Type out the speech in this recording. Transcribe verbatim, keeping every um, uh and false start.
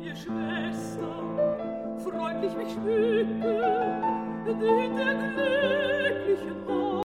ihr Schwester, freundlich mich schmücke, die der glücklichen